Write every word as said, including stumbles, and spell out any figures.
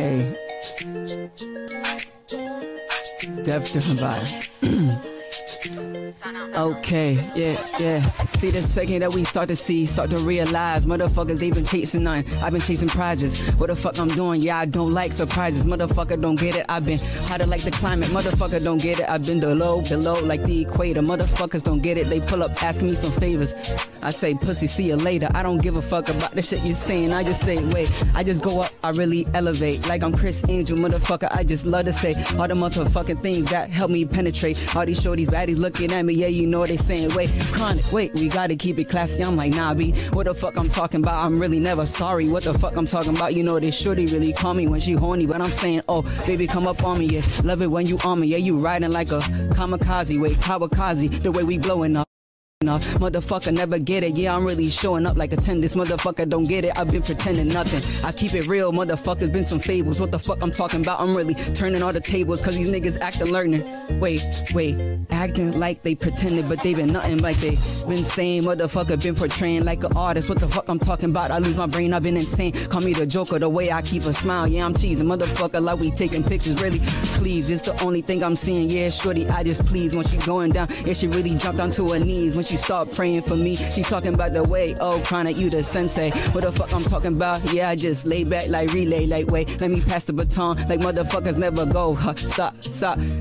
Hey. Def different vibe. Okay, yeah, yeah. See, the second that we start to see, start to realize, motherfuckers, they been chasing none. I've been chasing prizes. What the fuck I'm doing? Yeah, I don't like surprises. Motherfucker, don't get it. I've been hotter like the climate. Motherfucker, don't get it. I've been below, below like the equator. Motherfuckers don't get it. They pull up asking me some favors. I say, pussy, see you later. I don't give a fuck about the shit you're saying. I just say, wait, I just go up, I really elevate. Like I'm Chris Angel, motherfucker. I just love to say all the motherfucking things that help me penetrate. All these shorties, baddies looking at me. Yeah, you know what they saying. Wait, chronic, wait, we gotta keep it classy. I'm like, nah, B, what the fuck I'm talking about? I'm really never sorry. What the fuck I'm talking about? You know, this shorty really call me when she horny. But I'm saying, oh, baby, come up on me. Yeah, love it when you on me. Yeah, you riding like a kamikaze. Wait, kamikaze, the way we blowing up. Enough. Motherfucker never get it. Yeah, I'm really showing up like a ten. This motherfucker don't get it. I've been pretending nothing. I keep it real. Motherfuckers been some fables. What the fuck I'm talking about? I'm really turning all the tables cause these niggas acting learning. Wait, wait, acting like they pretended but they been nothing like they been saying. Motherfucker been portraying like an artist. What the fuck I'm talking about? I lose my brain. I've been insane. Call me the Joker. The way I keep a smile. Yeah, I'm cheesing. Motherfucker like we taking pictures. Really, please. It's the only thing I'm seeing. Yeah, shorty, I just please when she going down. Yeah, she really jumped onto her knees when she start praying for me. She talking about the way, oh, chronic, you the sensei. What the fuck I'm talking about? Yeah, I just lay back like relay, like wait, let me pass the baton, like motherfuckers never go. Huh, stop, stop.